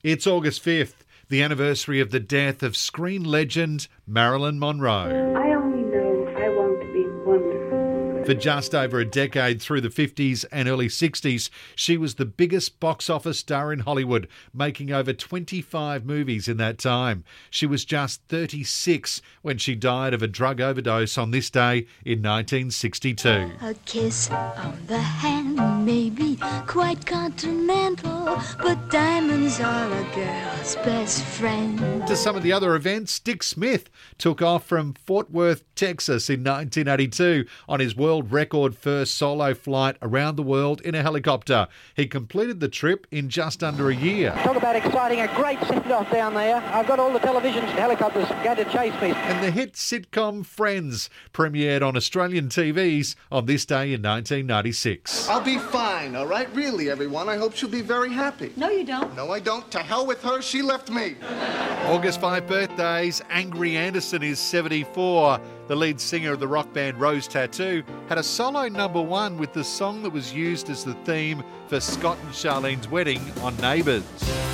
It's August 5th, the anniversary of the death of screen legend Marilyn Monroe. I only know I want to be wonderful. For just over a decade through the 50s and early 60s, she was the biggest box office star in Hollywood, making over 25 movies in that time. She was just 36 when she died of a drug overdose on this day in 1962. A kiss on the hand may be quite continental, but diamonds are a girl's best friend. To some of the other events, Dick Smith took off from Fort Worth, Texas in 1982 on his world record first solo flight around the world in a helicopter. He completed the trip in just under a year. Talk about exciting, a great send-off down there. I've got all the television helicopters going to chase me. And the hit sitcom Friends premiered on Australian TVs on this day in 1996. I'll be fine, all right? Really, everyone. I hope she'll be very happy. No, you don't. No, I don't. To hell with her. She left me. August 5 birthdays. Angry Anderson is 74. The lead singer of the rock band Rose Tattoo had a solo #1 with the song that was used as the theme for Scott and Charlene's wedding on Neighbours.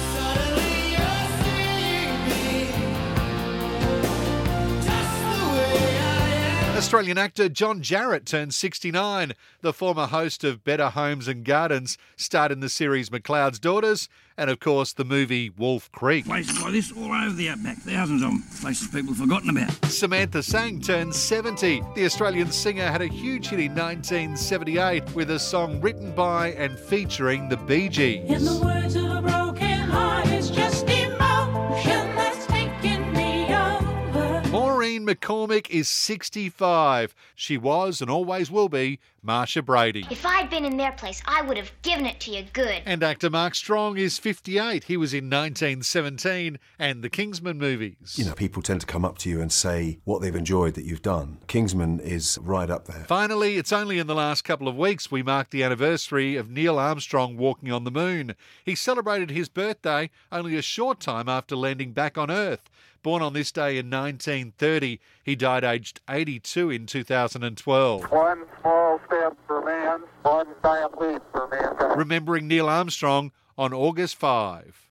Australian actor John Jarratt turned 69. The former host of Better Homes and Gardens starred in the series McLeod's Daughters and, of course, the movie Wolf Creek. Places like this all over the outback, thousands of them, places people have forgotten about. Samantha Sang turned 70. The Australian singer had a huge hit in 1978 with a song written by and featuring the Bee Gees. In the words of a broken heart, it's just emotion that's taking me over. Maureen McCormick is 65. She was and always will be Marsha Brady. If I'd been in their place, I would have given it to you good. And actor Mark Strong is 58. He was in 1917 and the Kingsman movies. You know, people tend to come up to you and say what they've enjoyed that you've done. Kingsman is right up there. Finally, it's only in the last couple of weeks we marked the anniversary of Neil Armstrong walking on the moon. He celebrated his birthday only a short time after landing back on Earth. Born on this day in 1930, he died aged 82 in 2012. One small step for man, one giant leap for mankind. Remembering Neil Armstrong on August 5.